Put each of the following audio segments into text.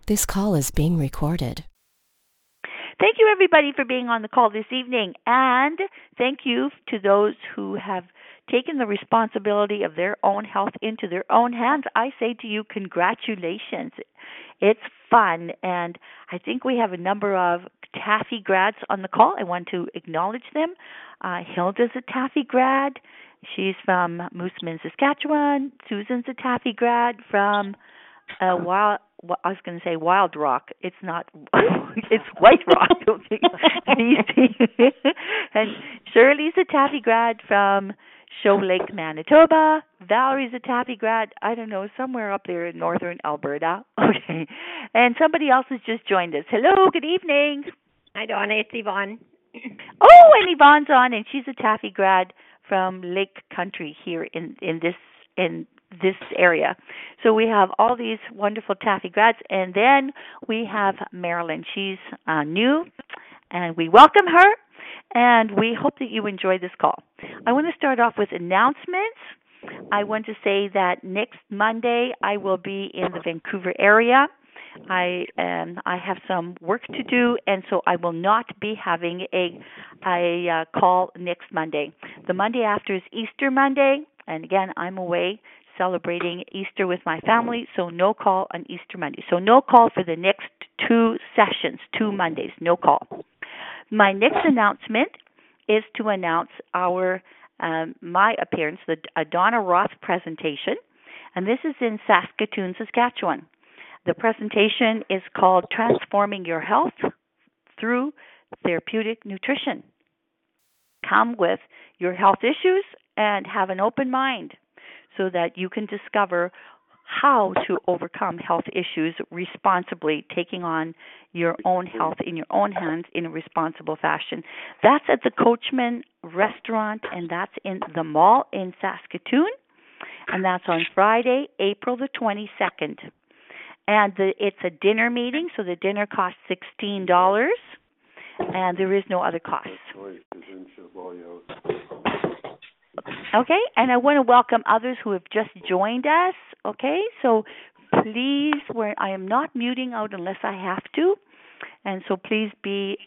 This call is being recorded. Thank you, everybody, for being on the call this evening. And thank you to those who have taken the responsibility of their own health into their own hands. I say to you, congratulations. It's fun. And I think we have a number of Taffy grads on the call. I want to acknowledge them. Hilda's a Taffy grad. She's from Moosomin, Saskatchewan. Susan's a Taffy grad from I was going to say Wild Rock. It's not. It's White Rock. And Shirley's a Taffy grad from Shoal Lake, Manitoba. Valerie's a Taffy grad. I don't know, somewhere up there in northern Alberta. Okay. And somebody else has just joined us. Hello. Good evening. Hi, Donna. It's Yvonne. Oh, and Yvonne's on, and she's a Taffy grad from Lake Country here in this area. So we have all these wonderful Taffy grads, and then we have Marilyn. She's new, and we welcome her, and we hope that you enjoy this call. I want to start off with announcements. I want to say that next Monday I will be in the Vancouver area. I have some work to do, and so I will not be having a call next Monday. The Monday after is Easter Monday, and again, I'm away celebrating Easter with my family, so no call on Easter Monday. So no call for the next 2 sessions, 2 Mondays, no call. My next announcement is to announce my appearance, the Donna Roth presentation, and this is in Saskatoon, Saskatchewan. The presentation is called Transforming Your Health Through Therapeutic Nutrition. Come with your health issues and have an open mind so that you can discover how to overcome health issues responsibly, taking on your own health in your own hands in a responsible fashion. That's at the Coachman Restaurant, and that's in the mall in Saskatoon, and that's on Friday, April the 22nd. And it's a dinner meeting, so the dinner costs $16, and there is no other cost. Okay, and I want to welcome others who have just joined us. Okay, so please, I am not muting out unless I have to, and so please be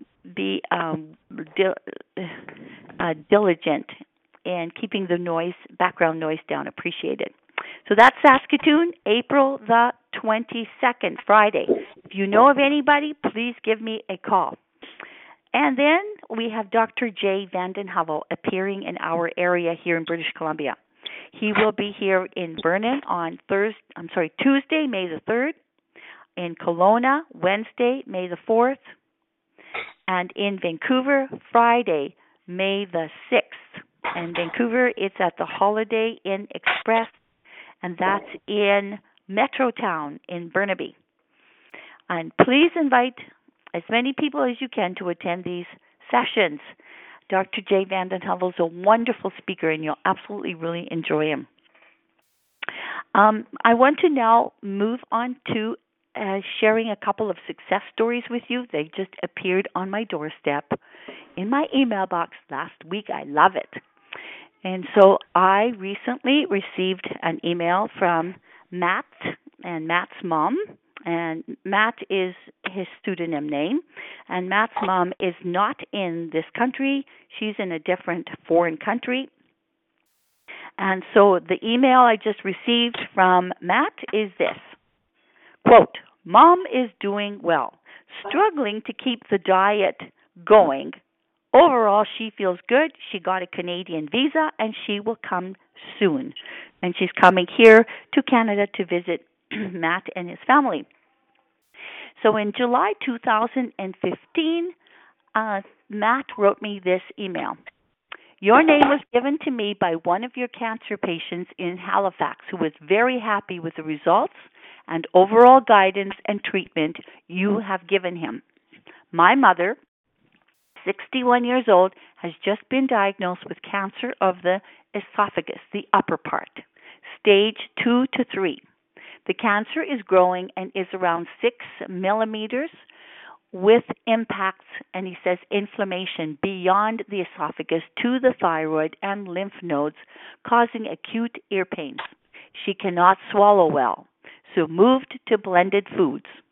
diligent in keeping the background noise down. Appreciate it. So that's Saskatoon, April the 22nd, Friday. If you know of anybody, please give me a call. And then we have Dr. Jay Vandenhovel appearing in our area here in British Columbia. He will be here in Vernon on Tuesday, May the 3rd, in Kelowna, Wednesday, May the 4th, and in Vancouver, Friday, May the 6th. In Vancouver, it's at the Holiday Inn Express, and that's in Metrotown in Burnaby. And please invite as many people as you can to attend these sessions. Dr. Jay Vandenhovel is a wonderful speaker, and you'll absolutely really enjoy him. I want to now move on to sharing a couple of success stories with you. They just appeared on my doorstep in my email box last week. I love it. And so I recently received an email from Matt and Matt's mom. And Matt is his pseudonym name. And Matt's mom is not in this country. She's in a different foreign country. And so the email I just received from Matt is this. Quote, Mom is doing well, struggling to keep the diet going. Overall, she feels good. She got a Canadian visa, and she will come soon. And she's coming here to Canada to visit Matt and his family. So in July 2015, Matt wrote me this email. Your name was given to me by one of your cancer patients in Halifax who was very happy with the results and overall guidance and treatment you have given him. My mother, 61 years old, has just been diagnosed with cancer of the esophagus, the upper part, stage 2 to 3. The cancer is growing and is around 6 millimeters with impacts, and he says inflammation beyond the esophagus to the thyroid and lymph nodes, causing acute ear pains. She cannot swallow well, so moved to blended foods.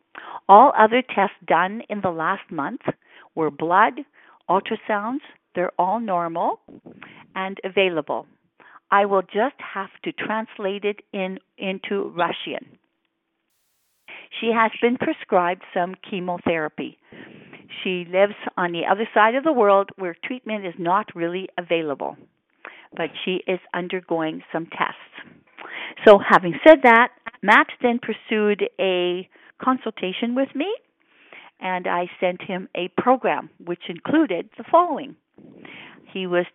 All other tests done in the last month were blood, ultrasounds. They're all normal and available. I will just have to translate it into Russian. She has been prescribed some chemotherapy. She lives on the other side of the world where treatment is not really available, but she is undergoing some tests. So having said that, Matt then pursued a consultation with me, and I sent him a program which included the following. He was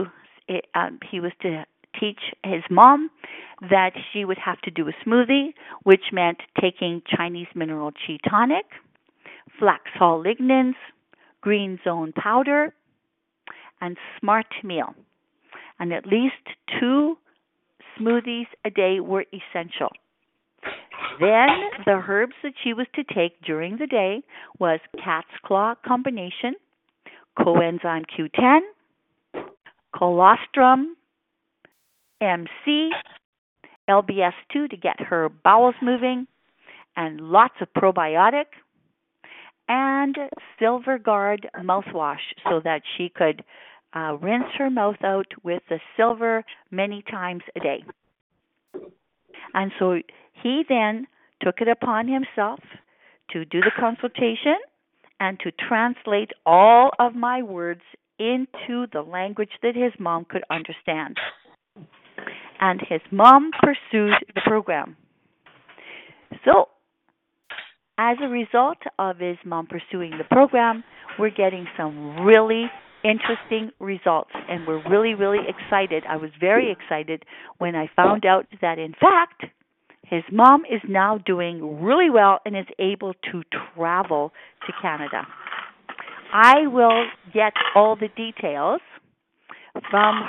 to teach his mom that she would have to do a smoothie, which meant taking Chinese mineral qi tonic, Flaxol lignans, green zone powder, and smart meal. And at least 2 smoothies a day were essential. Then the herbs that she was to take during the day was cat's claw combination, coenzyme Q10, colostrum, MC, LBS2 to get her bowels moving, and lots of probiotic, and SilverGuard mouthwash so that she could rinse her mouth out with the silver many times a day. And so he then took it upon himself to do the consultation and to translate all of my words into the language that his mom could understand. And his mom pursued the program. So, as a result of his mom pursuing the program, we're getting some really interesting results, and we're really, really excited. I was very excited when I found out that, in fact, his mom is now doing really well and is able to travel to Canada. I will get all the details from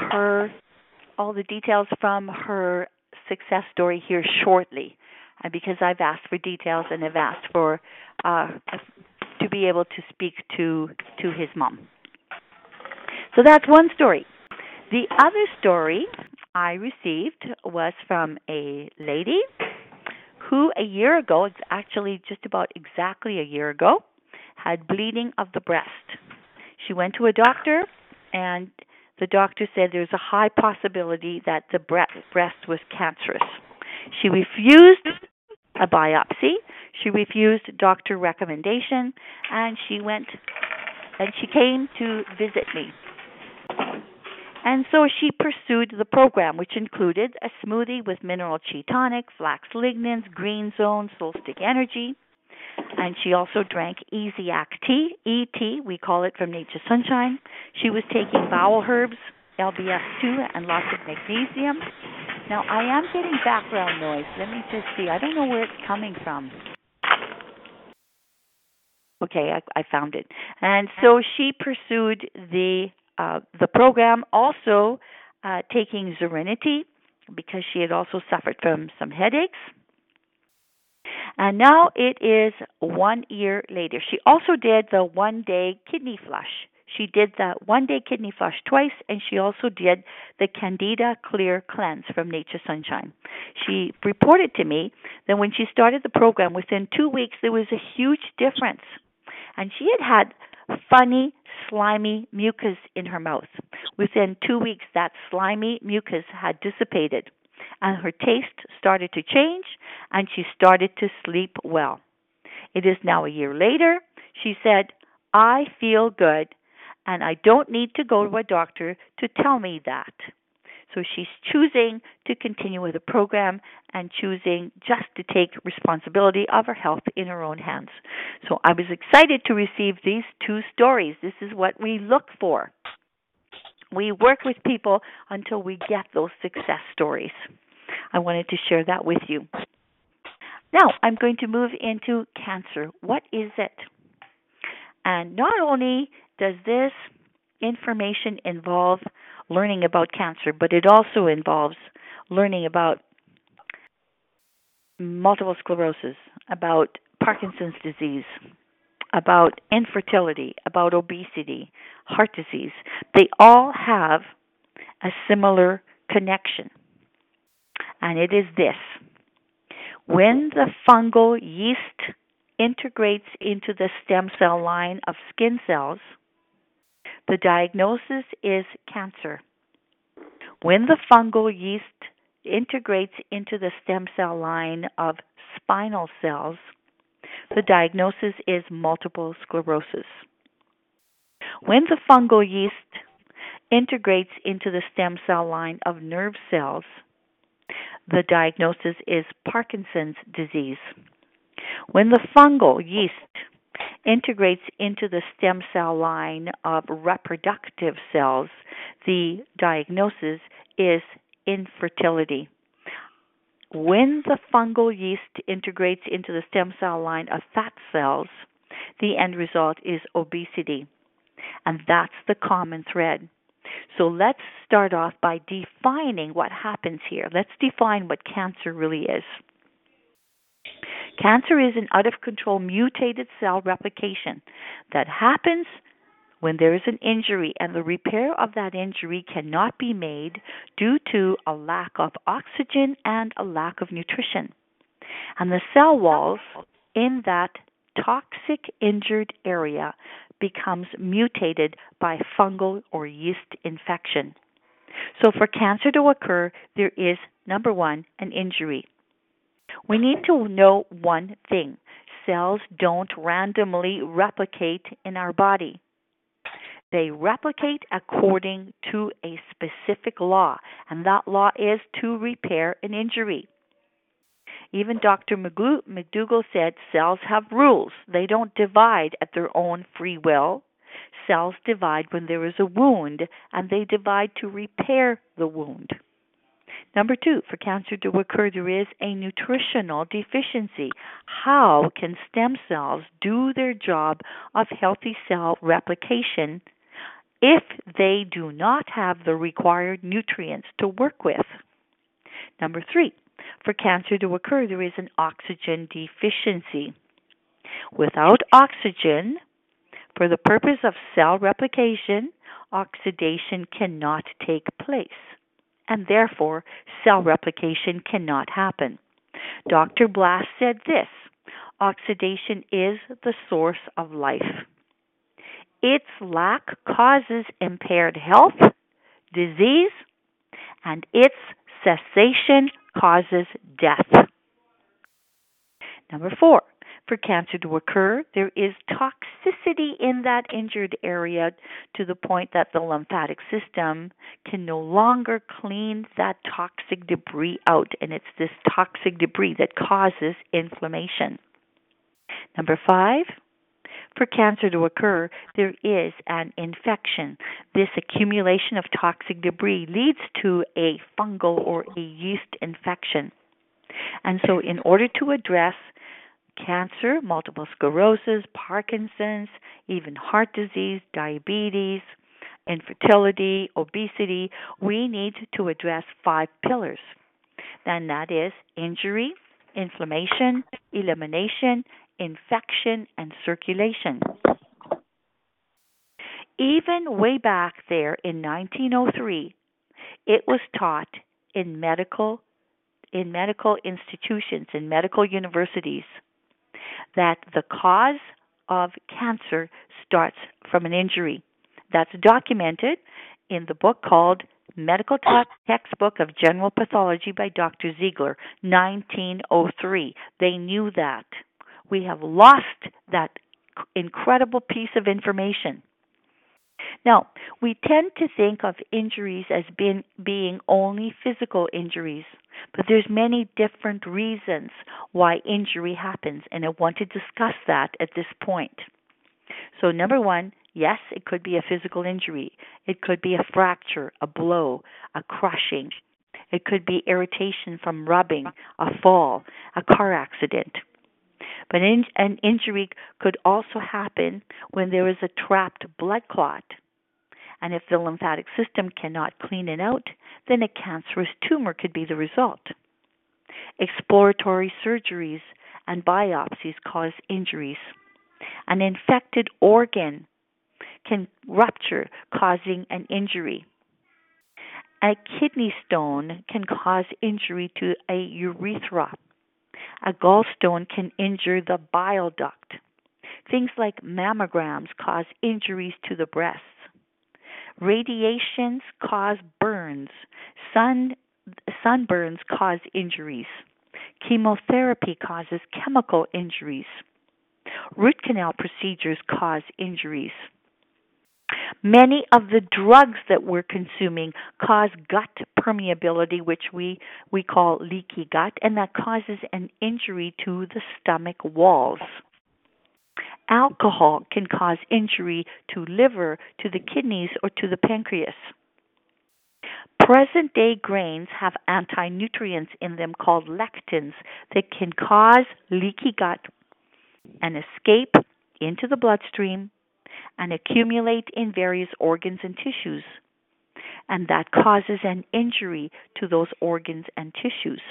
her success story here shortly, because I've asked for details and I've asked for to be able to speak to his mom. So that's one story. The other story I received was from a lady who a year ago, it's actually just about exactly a year ago, had bleeding of the breast. She went to a doctor, and the doctor said there's a high possibility that the breast was cancerous. She refused a biopsy. She refused doctor recommendation, and she came to visit me. And so she pursued the program, which included a smoothie with mineral qi tonic, flax lignans, green zone, Solstick energy. And she also drank Easy-Act tea, ET, we call it from Nature's Sunshine. She was taking bowel herbs, LBS2, and lots of magnesium. Now, I am getting background noise. Let me just see. I don't know where it's coming from. Okay, I found it. And so she pursued the program, also taking Serenity, because she had also suffered from some headaches. And now it is 1 year later. She also did the 1-day kidney flush. She did the 1-day kidney flush twice, and she also did the Candida Clear Cleanse from Nature's Sunshine. She reported to me that when she started the program, within 2 weeks, there was a huge difference. And she had funny, slimy mucus in her mouth. Within 2 weeks, that slimy mucus had dissipated, and her taste started to change, and she started to sleep well. It is now a year later. She said, I feel good, and I don't need to go to a doctor to tell me that. So she's choosing to continue with the program and choosing just to take responsibility of her health in her own hands. So I was excited to receive these 2 stories. This is what we look for. We work with people until we get those success stories. I wanted to share that with you. Now, I'm going to move into cancer. What is it? And not only does this information involve learning about cancer, but it also involves learning about multiple sclerosis, about Parkinson's disease, about infertility, about obesity, heart disease. They all have a similar connection. And it is this. When the fungal yeast integrates into the stem cell line of skin cells, the diagnosis is cancer. When the fungal yeast integrates into the stem cell line of spinal cells, the diagnosis is multiple sclerosis. When the fungal yeast integrates into the stem cell line of nerve cells, the diagnosis is Parkinson's disease. When the fungal yeast integrates into the stem cell line of reproductive cells, the diagnosis is infertility. When the fungal yeast integrates into the stem cell line of fat cells, the end result is obesity. And that's the common thread. So let's start off by defining what happens here. Let's define what cancer really is. Cancer is an out-of-control mutated cell replication that happens when there is an injury, and the repair of that injury cannot be made due to a lack of oxygen and a lack of nutrition. And the cell walls in that toxic injured area becomes mutated by fungal or yeast infection. So for cancer to occur, there is, number one, an injury. We need to know one thing. Cells don't randomly replicate in our body. They replicate according to a specific law, and that law is to repair an injury. Even Dr. McDougall said cells have rules. They don't divide at their own free will. Cells divide when there is a wound, and they divide to repair the wound. Number two, for cancer to occur, there is a nutritional deficiency. How can stem cells do their job of healthy cell replication if they do not have the required nutrients to work with? Number three, for cancer to occur, there is an oxygen deficiency. Without oxygen, for the purpose of cell replication, oxidation cannot take place, and therefore cell replication cannot happen. Dr. Blass said this: oxidation is the source of life. Its lack causes impaired health, disease, and its cessation causes death. Number four, for cancer to occur, there is toxicity in that injured area to the point that the lymphatic system can no longer clean that toxic debris out, and it's this toxic debris that causes inflammation. Number five, for cancer to occur, there is an infection. This accumulation of toxic debris leads to a fungal or a yeast infection. And so in order to address cancer, multiple sclerosis, Parkinson's, even heart disease, diabetes, infertility, obesity, we need to address 5 pillars. And that is injury, inflammation, elimination, infection, and circulation. Even way back there in 1903, it was taught in medical institutions, in medical universities, that the cause of cancer starts from an injury. That's documented in the book called Medical Textbook of General Pathology by Dr. Ziegler, 1903. They knew that. We have lost that incredible piece of information. Now, we tend to think of injuries as being only physical injuries, but there's many different reasons why injury happens, and I want to discuss that at this point. So number one, yes, it could be a physical injury. It could be a fracture, a blow, a crushing. It could be irritation from rubbing, a fall, a car accident. But an injury could also happen when there is a trapped blood clot. And if the lymphatic system cannot clean it out, then a cancerous tumor could be the result. Exploratory surgeries and biopsies cause injuries. An infected organ can rupture, causing an injury. A kidney stone can cause injury to a urethra. A gallstone can injure the bile duct. Things like mammograms cause injuries to the breasts. Radiations cause burns. Sunburns cause injuries. Chemotherapy causes chemical injuries. Root canal procedures cause injuries. Many of the drugs that we're consuming cause gut permeability, which we call leaky gut, and that causes an injury to the stomach walls. Alcohol can cause injury to liver, to the kidneys, or to the pancreas. Present-day grains have anti-nutrients in them called lectins that can cause leaky gut and escape into the bloodstream and accumulate in various organs and tissues. And that causes an injury to those organs and tissues.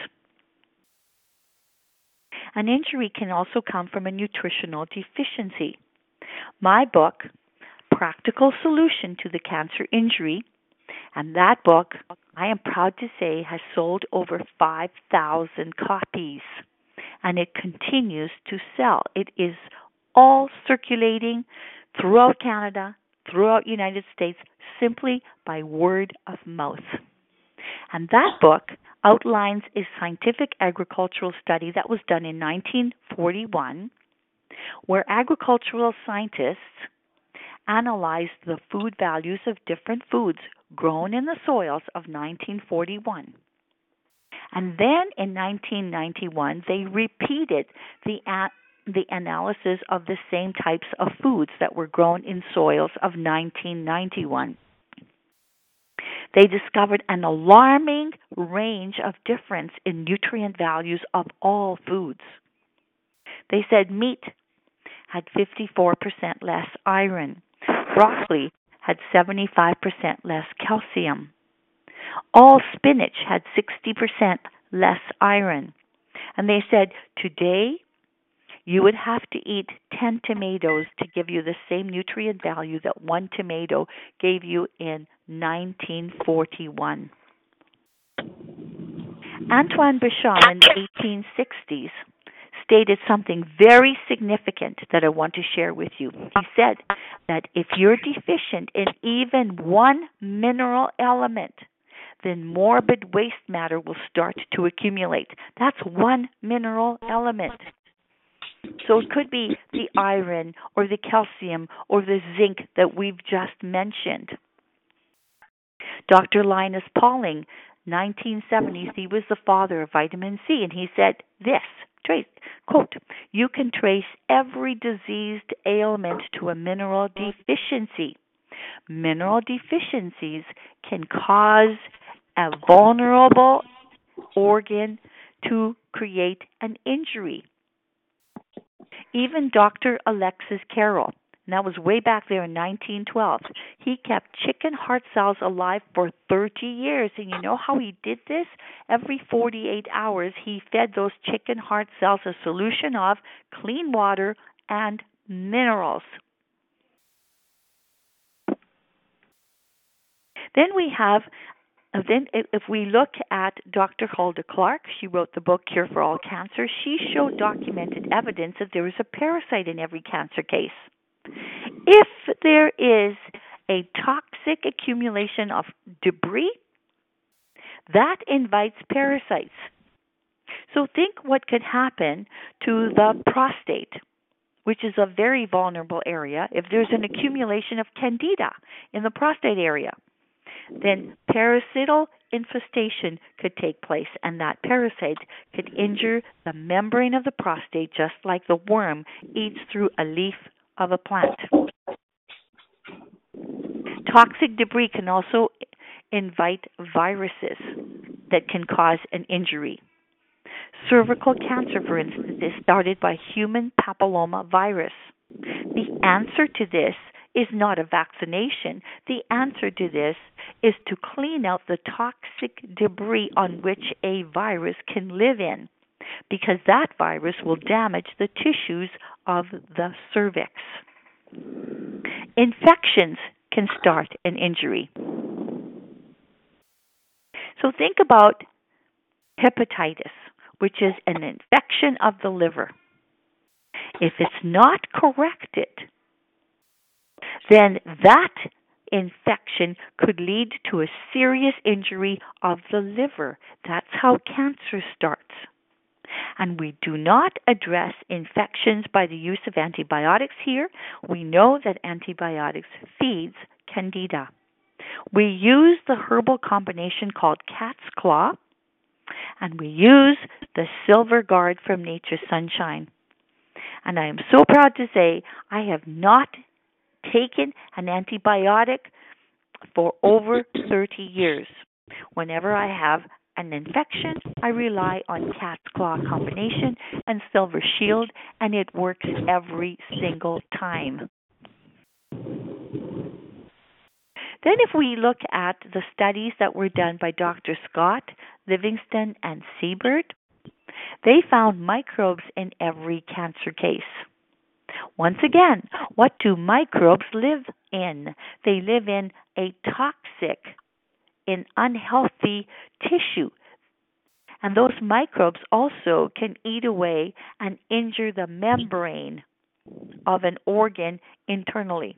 An injury can also come from a nutritional deficiency. My book, Practical Solution to the Cancer Injury, and that book, I am proud to say, has sold over 5,000 copies, and it continues to sell. It is all circulating throughout Canada, throughout United States, simply by word of mouth. And that book outlines a scientific agricultural study that was done in 1941, where agricultural scientists analyzed the food values of different foods grown in the soils of 1941. And then in 1991, they repeated the analysis of the same types of foods that were grown in soils of 1991. They discovered an alarming range of difference in nutrient values of all foods. They said meat had 54% less iron. Broccoli had 75% less calcium. All spinach had 60% less iron. And they said, today, you would have to eat 10 tomatoes to give you the same nutrient value that one tomato gave you in 1941. Antoine Béchamp in the 1860s stated something very significant that I want to share with you. He said that if you're deficient in even one mineral element, then morbid waste matter will start to accumulate. That's one mineral element. So it could be the iron or the calcium or the zinc that we've just mentioned. Dr. Linus Pauling, 1970s, he was the father of vitamin C, and he said this, quote, "You can trace every diseased ailment to a mineral deficiency. Mineral deficiencies can cause a vulnerable organ to create an injury." Even Dr. Alexis Carrel, and that was way back there in 1912, he kept chicken heart cells alive for 30 years. And you know how he did this? Every 48 hours, he fed those chicken heart cells a solution of clean water and minerals. Then if we look at Dr. Hulda Clark, she wrote the book Cure for All Cancer. She showed documented evidence that there is a parasite in every cancer case. If there is a toxic accumulation of debris, that invites parasites. So think what could happen to the prostate, which is a very vulnerable area. If there's an accumulation of candida in the prostate area, then parasital infestation could take place, and that parasite could injure the membrane of the prostate just like the worm eats through a leaf of a plant. Toxic debris can also invite viruses that can cause an injury. Cervical cancer, for instance, is started by human papilloma virus. The answer to this is not a vaccination. The answer to this is to clean out the toxic debris on which a virus can live in, because that virus will damage the tissues of the cervix. Infections can start an injury. So think about hepatitis which is an infection of the liver. If it's not corrected, then that infection could lead to a serious injury of the liver. That's how cancer starts. And we do not address infections by the use of antibiotics here. We know that antibiotics feeds Candida. We use the herbal combination called cat's claw, and we use the silver guard from Nature's Sunshine. And I am so proud to say I have not taken an antibiotic for over 30 years. Whenever I have an infection, I rely on cat's claw combination and silver shield, and it works every single time. Then if we look at the studies that were done by Dr. Scott, Livingston, and Siebert, they found microbes in every cancer case. Once again, what do microbes live in? They live in a toxic, in unhealthy tissue. And those microbes also can eat away and injure the membrane of an organ internally.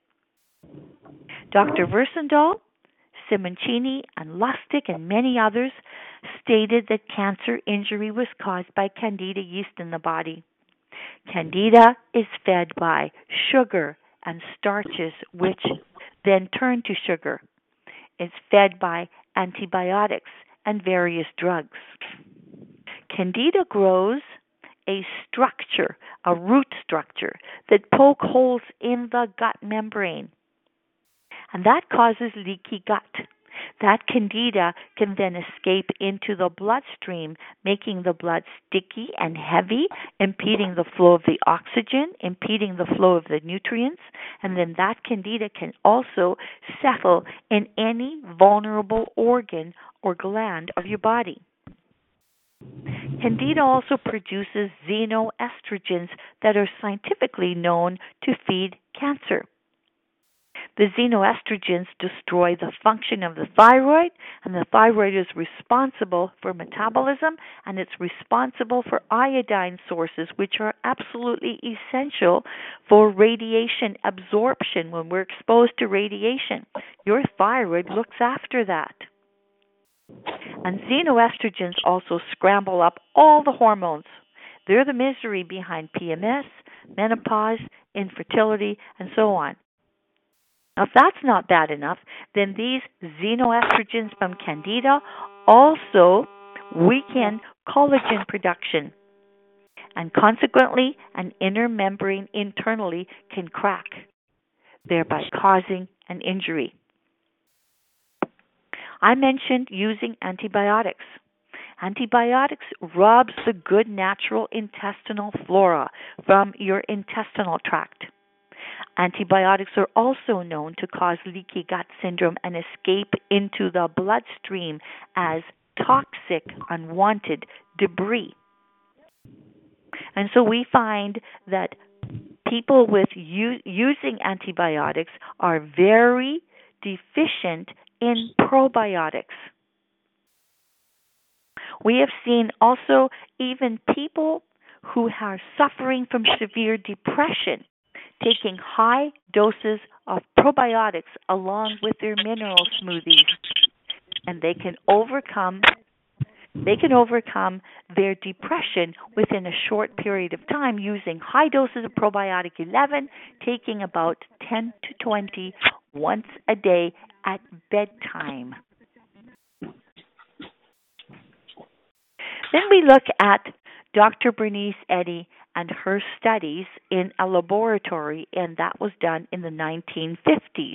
Dr. Versendaal, Simoncini, and Lustig, and many others stated that cancer injury was caused by Candida yeast in the body. Candida is fed by sugar and starches, which then turn to sugar. It's fed by antibiotics and various drugs. Candida grows a structure, a root structure, that poke holes in the gut membrane. And that causes leaky gut. That Candida can then escape into the bloodstream, making the blood sticky and heavy, impeding the flow of the oxygen, impeding the flow of the nutrients, and then that Candida can also settle in any vulnerable organ or gland of your body. Candida also produces xenoestrogens that are scientifically known to feed cancer. The xenoestrogens destroy the function of the thyroid, and the thyroid is responsible for metabolism, and it's responsible for iodine sources, which are absolutely essential for radiation absorption when we're exposed to radiation. Your thyroid looks after that. And xenoestrogens also scramble up all the hormones. They're the misery behind PMS, menopause, infertility, and so on. Now, if that's not bad enough, then these xenoestrogens from Candida also weaken collagen production. And consequently, an inner membrane internally can crack, thereby causing an injury. I mentioned using antibiotics. Antibiotics robs the good natural intestinal flora from your intestinal tract. Antibiotics are also known to cause leaky gut syndrome and escape into the bloodstream as toxic, unwanted debris. And so we find that people with using antibiotics are very deficient in probiotics. We have seen also even people who are suffering from severe depression taking high doses of probiotics along with their mineral smoothies, and they can overcome their depression within a short period of time using high doses of probiotic 11, taking about 10 to 20 once a day at bedtime. Then we look at Dr. Bernice Eddy and her studies in a laboratory, and that was done in the 1950s.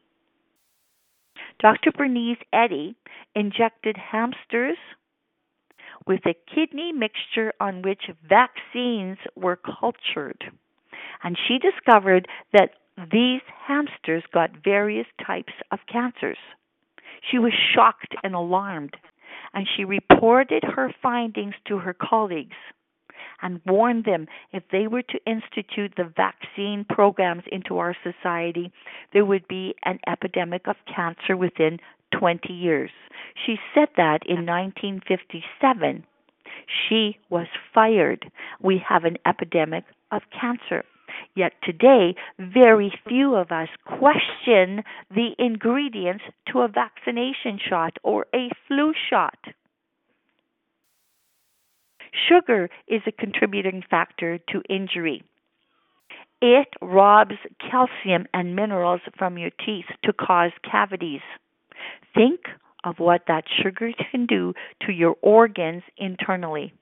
Dr. Bernice Eddy injected hamsters with a kidney mixture on which vaccines were cultured. And she discovered that these hamsters got various types of cancers. She was shocked and alarmed, and she reported her findings to her colleagues and warned them if they were to institute the vaccine programs into our society, there would be an epidemic of cancer within 20 years. She said that in 1957, She was fired. We have an epidemic of cancer. Yet today, very few of us question the ingredients to a vaccination shot or a flu shot. Sugar is a contributing factor to injury. It robs calcium and minerals from your teeth to cause cavities. Think of what that sugar can do to your organs internally.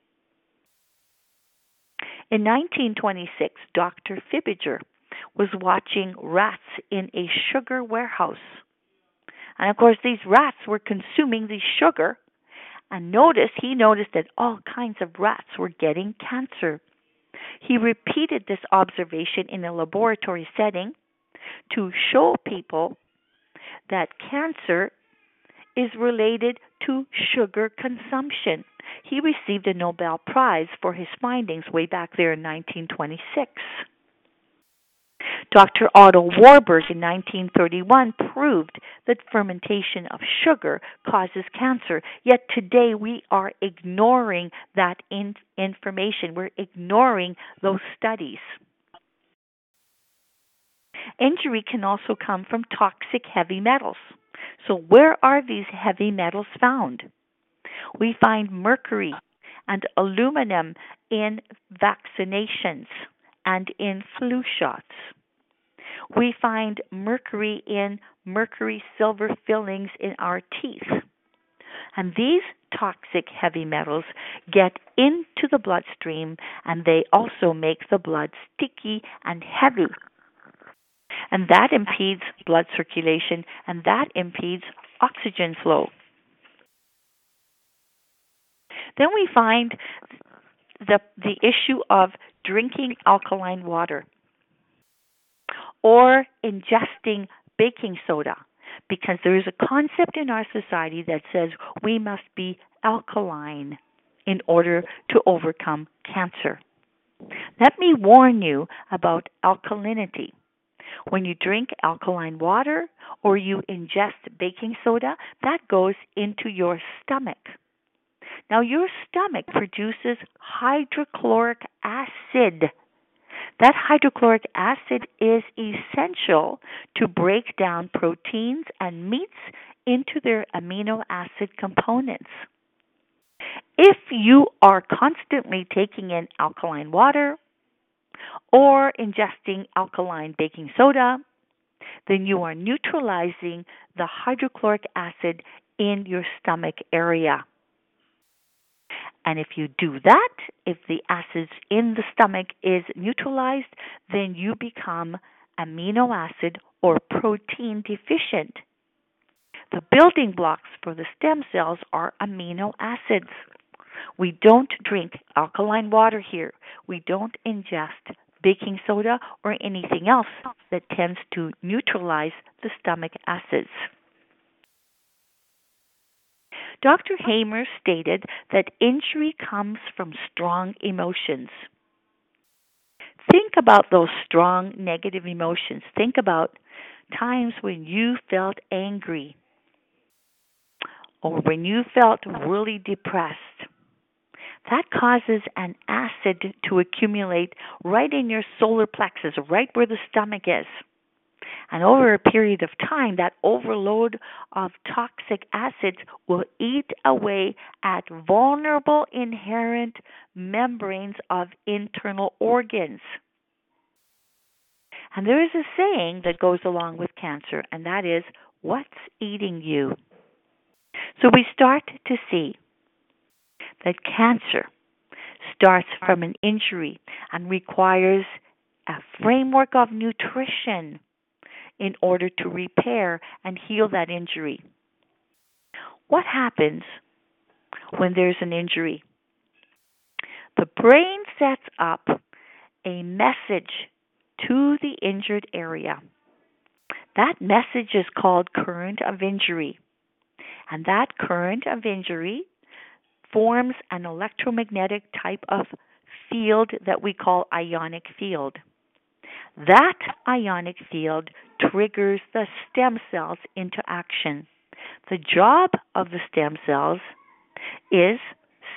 In 1926, Dr. Fibiger was watching rats in a sugar warehouse. And of course, these rats were consuming the sugar. And he noticed that all kinds of rats were getting cancer. He repeated this observation in a laboratory setting to show people that cancer is related to sugar consumption. He received a Nobel Prize for his findings way back there in 1926. Dr. Otto Warburg in 1931 proved that fermentation of sugar causes cancer, yet today we are ignoring that information. We're ignoring those studies. Injury can also come from toxic heavy metals. So where are these heavy metals found? We find mercury and aluminum in vaccinations and in flu shots. We find mercury in mercury silver fillings in our teeth. And these toxic heavy metals get into the bloodstream, and they also make the blood sticky and heavy. And that impedes blood circulation, and that impedes oxygen flow. Then we find the issue of drinking alkaline water or ingesting baking soda, because there is a concept in our society that says we must be alkaline in order to overcome cancer. Let me warn you about alkalinity. When you drink alkaline water or you ingest baking soda, that goes into your stomach. Now, your stomach produces hydrochloric acid. That hydrochloric acid is essential to break down proteins and meats into their amino acid components. If you are constantly taking in alkaline water or ingesting alkaline baking soda, then you are neutralizing the hydrochloric acid in your stomach area. And if you do that, if the acids in the stomach is neutralized, then you become amino acid or protein deficient. The building blocks for the stem cells are amino acids. We don't drink alkaline water here. We don't ingest baking soda or anything else that tends to neutralize the stomach acids. Dr. Hamer stated that injury comes from strong emotions. Think about those strong negative emotions. Think about times when you felt angry or when you felt really depressed. That causes an acid to accumulate right in your solar plexus, right where the stomach is. And over a period of time, that overload of toxic acids will eat away at vulnerable inherent membranes of internal organs. And there is a saying that goes along with cancer, and that is, what's eating you? So we start to see that cancer starts from an injury and requires a framework of nutrition in order to repair and heal that injury. What happens when there's an injury? The brain sets up a message to the injured area. That message is called current of injury. And that current of injury forms an electromagnetic type of field that we call ionic field. That ionic field triggers the stem cells into action. The job of the stem cells is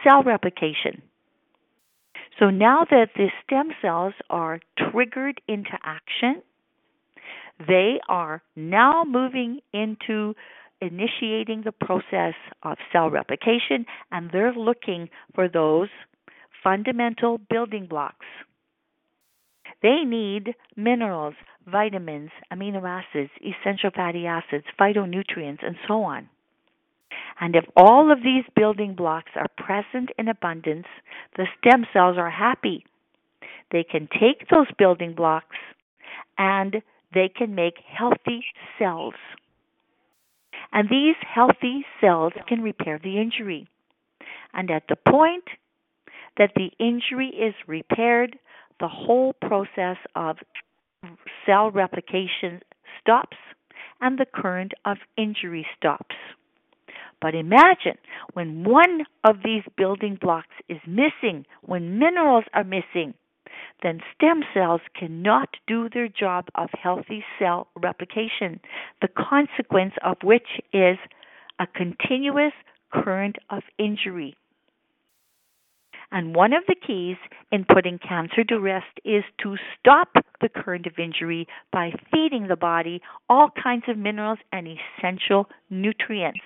cell replication. So now that the stem cells are triggered into action, they are now moving into initiating the process of cell replication, and they're looking for those fundamental building blocks. They need minerals, vitamins, amino acids, essential fatty acids, phytonutrients, and so on. And if all of these building blocks are present in abundance, the stem cells are happy. They can take those building blocks and they can make healthy cells. And these healthy cells can repair the injury. And at the point that the injury is repaired, the whole process of cell replication stops and the current of injury stops. But imagine when one of these building blocks is missing, when minerals are missing, then stem cells cannot do their job of healthy cell replication, the consequence of which is a continuous current of injury. And one of the keys in putting cancer to rest is to stop the current of injury by feeding the body all kinds of minerals and essential nutrients.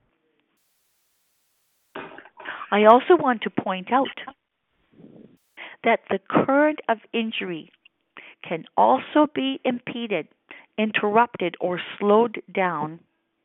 I also want to point out that the current of injury can also be impeded, interrupted, or slowed down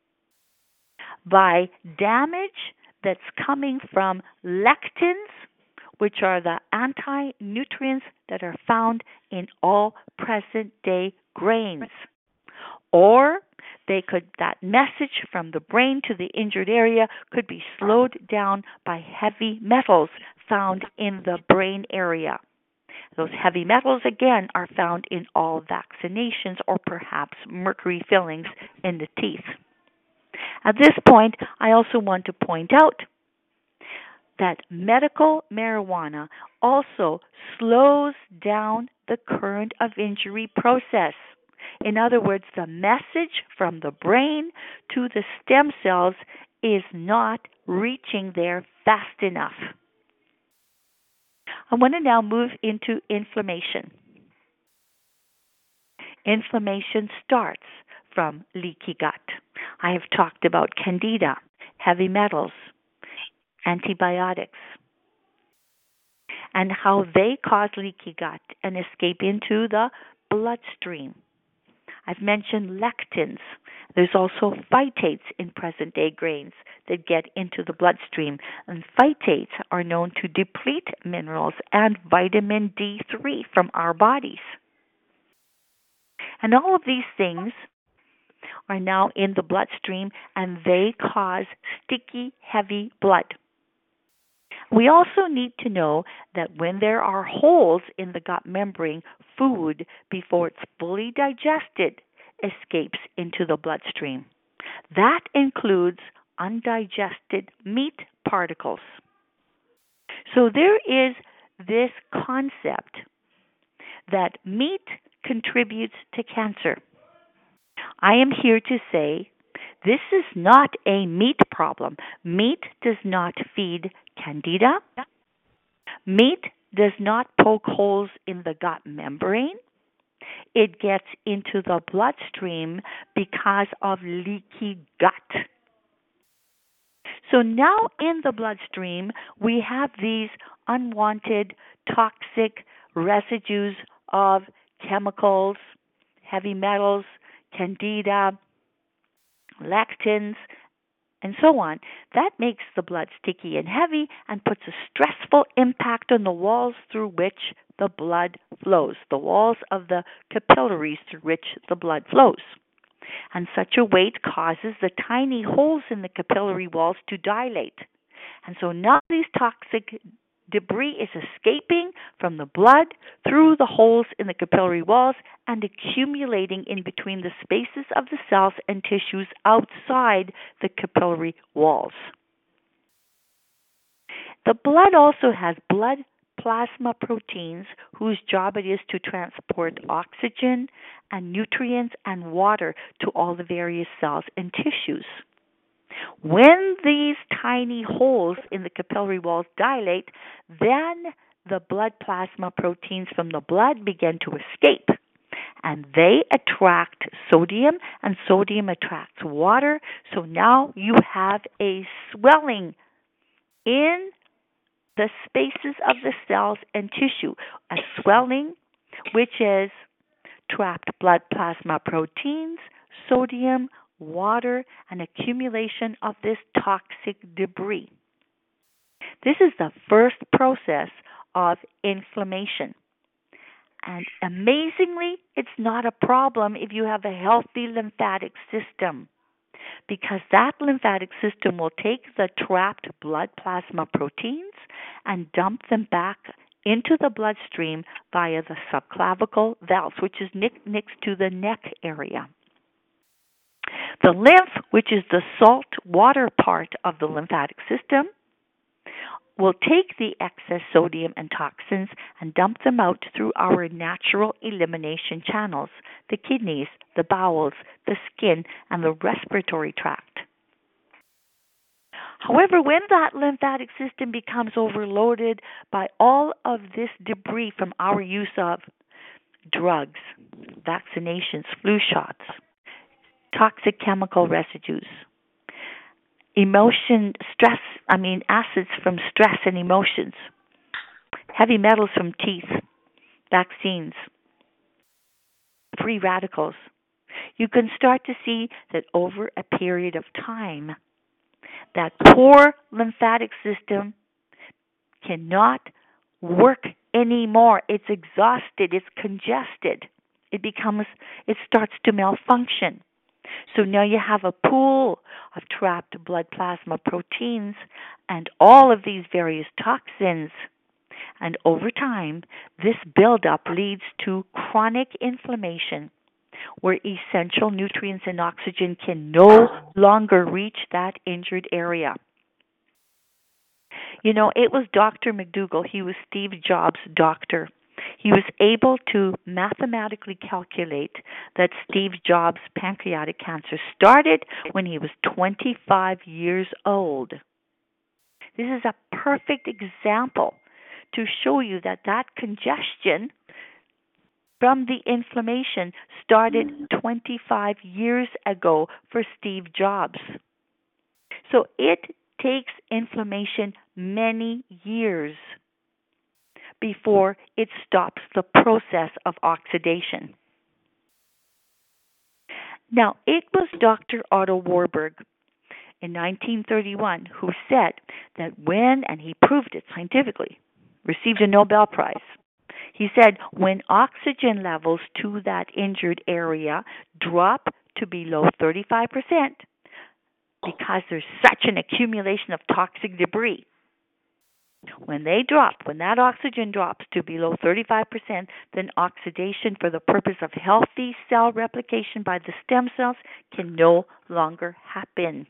by damage that's coming from lectins, which are the anti-nutrients that are found in all present-day grains. Or that message from the brain to the injured area could be slowed down by heavy metals found in the brain area. Those heavy metals, again, are found in all vaccinations or perhaps mercury fillings in the teeth. At this point, I also want to point out that medical marijuana also slows down the current of injury process. In other words, the message from the brain to the stem cells is not reaching there fast enough. I want to now move into inflammation. Inflammation starts from leaky gut. I have talked about candida, heavy metals, antibiotics, and how they cause leaky gut and escape into the bloodstream. I've mentioned lectins. There's also phytates in present-day grains that get into the bloodstream, and phytates are known to deplete minerals and vitamin D3 from our bodies. And all of these things are now in the bloodstream, and they cause sticky, heavy blood. We also need to know that when there are holes in the gut membrane, food, before it's fully digested, escapes into the bloodstream. That includes undigested meat particles. So there is this concept that meat contributes to cancer. I am here to say this is not a meat problem. Meat does not feed candida. Meat does not poke holes in the gut membrane. It gets into the bloodstream because of leaky gut. So now in the bloodstream, we have these unwanted toxic residues of chemicals, heavy metals, candida, lectins, and so on. That makes the blood sticky and heavy and puts a stressful impact on the walls through which the blood flows, the walls of the capillaries through which the blood flows. And such a weight causes the tiny holes in the capillary walls to dilate. And so now these toxic debris is escaping from the blood through the holes in the capillary walls and accumulating in between the spaces of the cells and tissues outside the capillary walls. The blood also has blood plasma proteins whose job it is to transport oxygen and nutrients and water to all the various cells and tissues. When these tiny holes in the capillary walls dilate, then the blood plasma proteins from the blood begin to escape. And they attract sodium, and sodium attracts water. So now you have a swelling in the spaces of the cells and tissue, a swelling which is trapped blood plasma proteins, sodium, water, and accumulation of this toxic debris. This is the first process of inflammation. And amazingly, it's not a problem if you have a healthy lymphatic system, because that lymphatic system will take the trapped blood plasma proteins and dump them back into the bloodstream via the subclavicle valves, which is next to the neck area. The lymph, which is the salt water part of the lymphatic system, will take the excess sodium and toxins and dump them out through our natural elimination channels, the kidneys, the bowels, the skin, and the respiratory tract. However, when that lymphatic system becomes overloaded by all of this debris from our use of drugs, vaccinations, flu shots, toxic chemical residues, acids from stress and emotions, heavy metals from teeth, vaccines, free radicals, you can start to see that over a period of time, that poor lymphatic system cannot work anymore. It's exhausted, it's congested. It starts to malfunction. So now you have a pool of trapped blood plasma proteins and all of these various toxins. And over time, this buildup leads to chronic inflammation, where essential nutrients and oxygen can no longer reach that injured area. You know, it was Dr. McDougall. He was Steve Jobs' doctor. He was able to mathematically calculate that Steve Jobs' pancreatic cancer started when he was 25 years old. This is a perfect example to show you that congestion from the inflammation started 25 years ago for Steve Jobs. So it takes inflammation many years before it stops the process of oxidation. Now, it was Dr. Otto Warburg in 1931 who said that and he proved it scientifically, received a Nobel Prize. He said when oxygen levels to that injured area drop to below 35%, because there's such an accumulation of toxic debris, when that oxygen drops to below 35%, then oxidation for the purpose of healthy cell replication by the stem cells can no longer happen.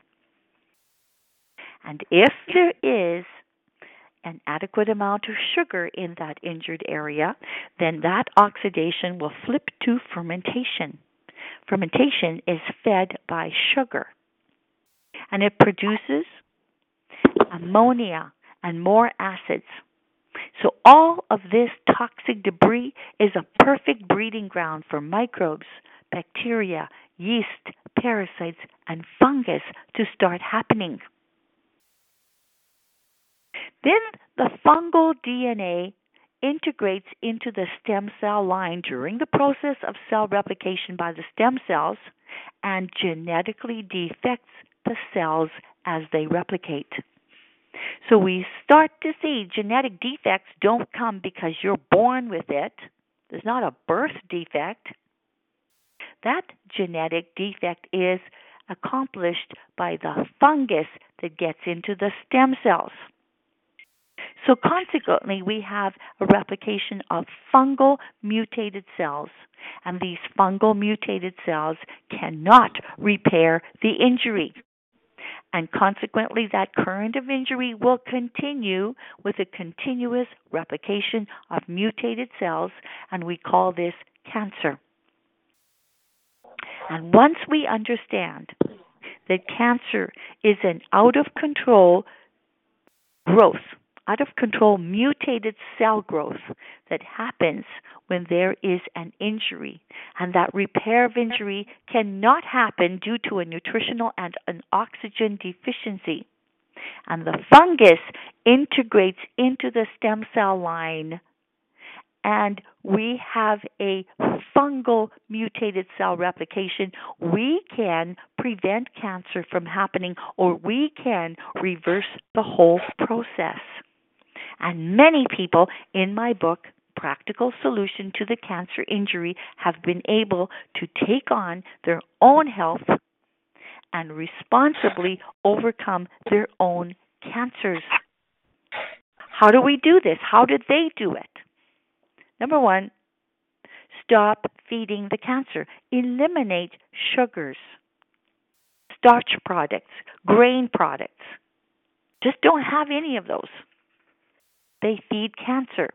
And if there is an adequate amount of sugar in that injured area, then that oxidation will flip to fermentation. Fermentation is fed by sugar, and it produces ammonia and more acids. So all of this toxic debris is a perfect breeding ground for microbes, bacteria, yeast, parasites, and fungus to start happening. Then the fungal DNA integrates into the stem cell line during the process of cell replication by the stem cells and genetically defects the cells as they replicate. So we start to see genetic defects don't come because you're born with it. There's not a birth defect. That genetic defect is accomplished by the fungus that gets into the stem cells. So consequently, we have a replication of fungal mutated cells, and these fungal mutated cells cannot repair the injury. And consequently, that current of injury will continue with a continuous replication of mutated cells, and we call this cancer. And once we understand that cancer is an out of control growth, out of control mutated cell growth that happens when there is an injury. And that repair of injury cannot happen due to a nutritional and an oxygen deficiency. And the fungus integrates into the stem cell line, and we have a fungal mutated cell replication. We can prevent cancer from happening, or we can reverse the whole process. And many people in my book, Practical Solution to the Cancer Injury, have been able to take on their own health and responsibly overcome their own cancers. How do we do this? How did they do it? Number one, stop feeding the cancer. Eliminate sugars, starch products, grain products. Just don't have any of those. They feed cancer.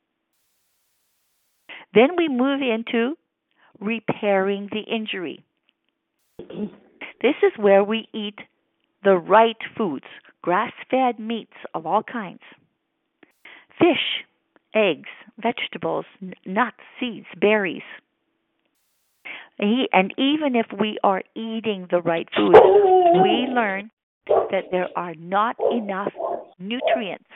Then we move into repairing the injury. This is where we eat the right foods, grass-fed meats of all kinds, fish, eggs, vegetables, nuts, seeds, berries. And even if we are eating the right foods, we learn that there are not enough nutrients.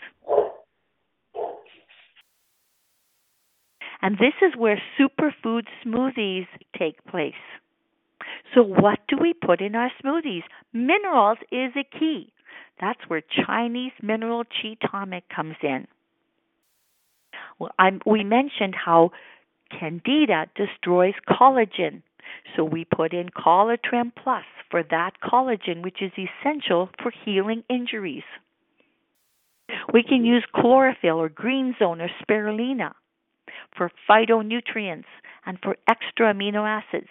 And this is where superfood smoothies take place. So what do we put in our smoothies? Minerals is a key. That's where Chinese mineral Chi Tonic comes in. Well, we mentioned how Candida destroys collagen. So we put in Collagen Plus for that collagen, which is essential for healing injuries. We can use chlorophyll or green zone or spirulina for phytonutrients and for extra amino acids.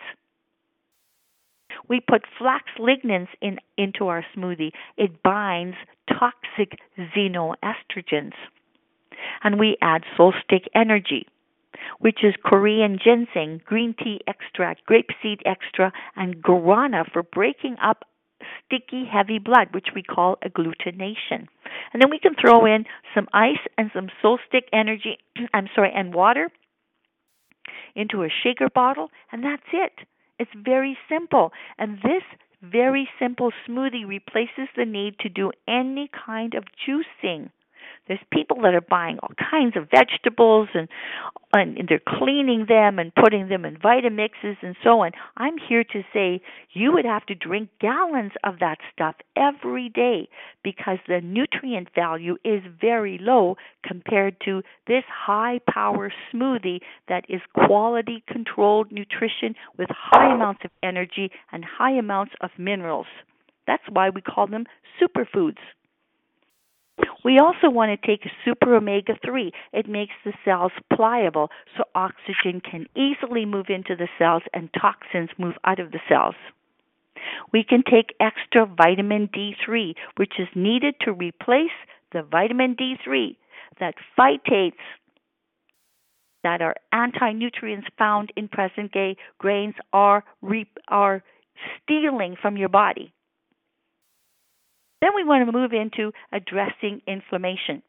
We put flax lignans into our smoothie. It binds toxic xenoestrogens. And we add Solstick Energy, which is Korean ginseng, green tea extract, grapeseed extra, and guarana for breaking up sticky, heavy blood, which we call agglutination. And then we can throw in some ice and some Solstick Energy, and water into a shaker bottle, and that's it. It's very simple. And this very simple smoothie replaces the need to do any kind of juicing. There's people that are buying all kinds of vegetables and they're cleaning them and putting them in Vitamixes and so on. I'm here to say you would have to drink gallons of that stuff every day because the nutrient value is very low compared to this high-power smoothie that is quality-controlled nutrition with high amounts of energy and high amounts of minerals. That's why we call them superfoods. We also want to take Super Omega-3. It makes the cells pliable so oxygen can easily move into the cells and toxins move out of the cells. We can take extra vitamin D3, which is needed to replace the vitamin D3 that phytates, that are anti-nutrients found in present-day grains are stealing from your body. Then we want to move into addressing inflammation.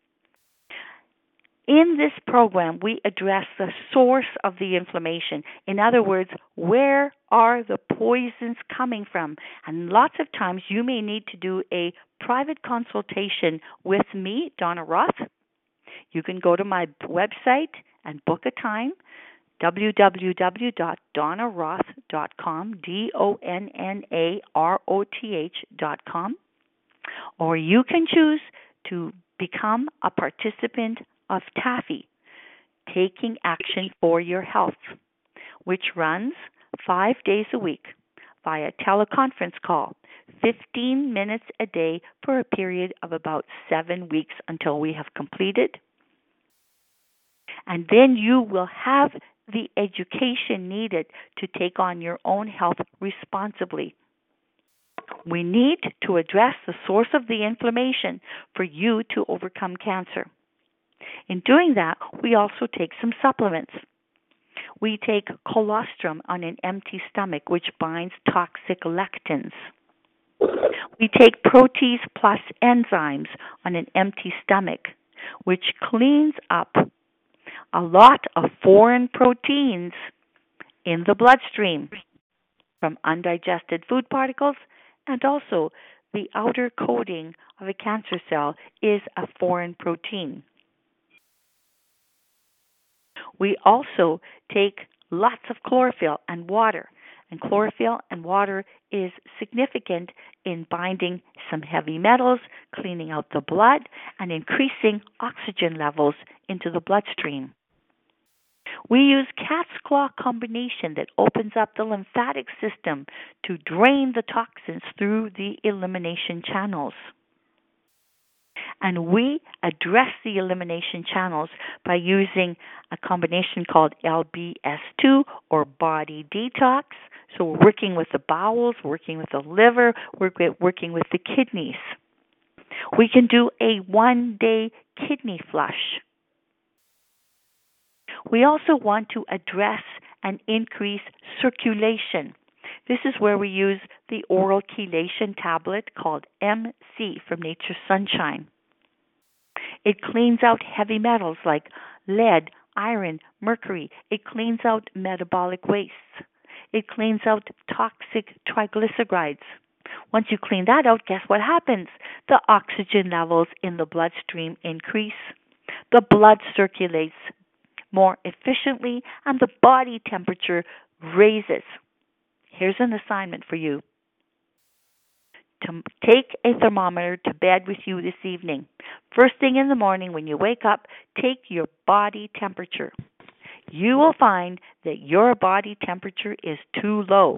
In this program, we address the source of the inflammation. In other words, where are the poisons coming from? And lots of times you may need to do a private consultation with me, Donna Roth. You can go to my website and book a time, www.donnaroth.com, DONNAROTH.com. Or you can choose to become a participant of TAFI, Taking Action for Your Health, which runs 5 days a week via teleconference call, 15 minutes a day for a period of about 7 weeks until we have completed. And then you will have the education needed to take on your own health responsibly. We need to address the source of the inflammation for you to overcome cancer. In doing that, we also take some supplements. We take colostrum on an empty stomach, which binds toxic lectins. We take Protease plus enzymes on an empty stomach, which cleans up a lot of foreign proteins in the bloodstream from undigested food particles, and also the outer coating of a cancer cell is a foreign protein. We also take lots of chlorophyll and water, and chlorophyll and water is significant in binding some heavy metals, cleaning out the blood, and increasing oxygen levels into the bloodstream. We use cat's claw combination that opens up the lymphatic system to drain the toxins through the elimination channels. And we address the elimination channels by using a combination called LBS2 or body detox. So we're working with the bowels, working with the liver, working with the kidneys. We can do a 1-day kidney flush. We also want to address and increase circulation. This is where we use the oral chelation tablet called MC from Nature's Sunshine. It cleans out heavy metals like lead, iron, mercury. It cleans out metabolic wastes. It cleans out toxic triglycerides. Once you clean that out, guess what happens? The oxygen levels in the bloodstream increase. The blood circulates more efficiently, and the body temperature raises. Here's an assignment for you. To take a thermometer to bed with you this evening. First thing in the morning when you wake up, take your body temperature. You will find that your body temperature is too low.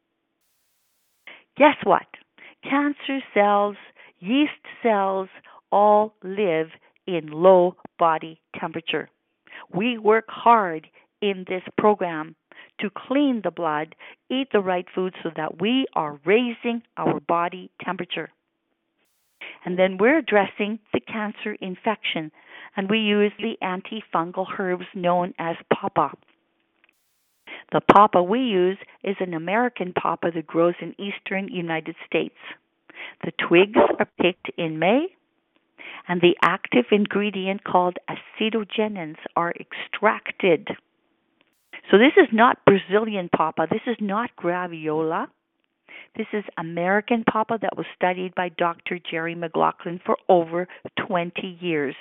Guess what? Cancer cells, yeast cells all live in low body temperature. We work hard in this program to clean the blood, eat the right food so that we are raising our body temperature. And then we're addressing the cancer infection, and we use the antifungal herbs known as pawpaw. The pawpaw we use is an American pawpaw that grows in eastern United States. The twigs are picked in May, and the active ingredient called acetogenins are extracted. So this is not Brazilian pawpaw. This is not graviola. This is American pawpaw that was studied by Dr. Jerry McLaughlin for over 20 years.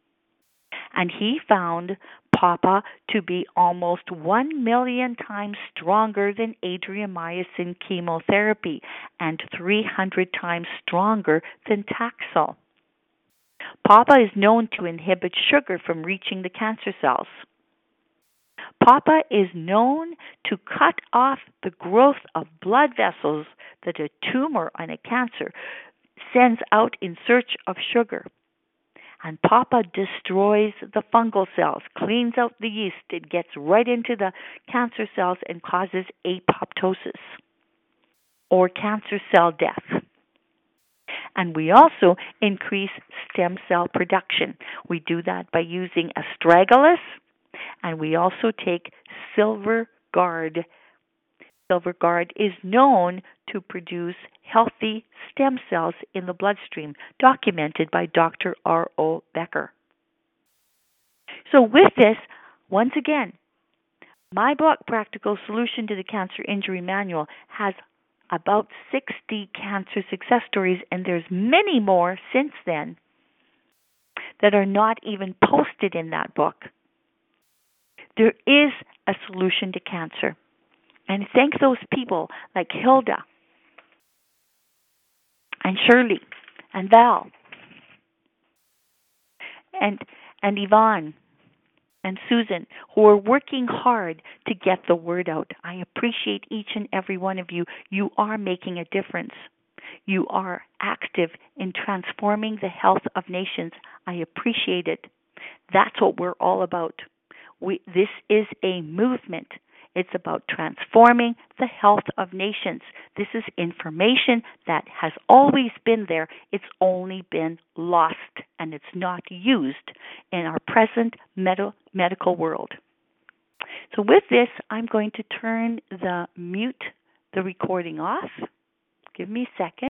And he found pawpaw to be almost 1 million times stronger than adriamycin chemotherapy and 300 times stronger than Taxol. Pawpaw is known to inhibit sugar from reaching the cancer cells. Pawpaw is known to cut off the growth of blood vessels that a tumor and a cancer sends out in search of sugar. And pawpaw destroys the fungal cells, cleans out the yeast. It gets right into the cancer cells and causes apoptosis or cancer cell death. And we also increase stem cell production. We do that by using astragalus, and we also take Silver Guard. Silver Guard is known to produce healthy stem cells in the bloodstream, documented by Dr. R.O. Becker. So with this, once again, my book, Practical Solution to the Cancer Injury Manual, has about 60 cancer success stories, and there's many more since then that are not even posted in that book. There is a solution to cancer. And thank those people like Hilda and Shirley and Val and Yvonne and Susan, who are working hard to get the word out. I appreciate each and every one of you. You are making a difference. You are active in transforming the health of nations. I appreciate it. That's what we're all about. This is a movement. It's about transforming the health of nations. This is information that has always been there. It's only been lost, and it's not used in our present medical world. So with this, I'm going to turn the recording off. Give me a second.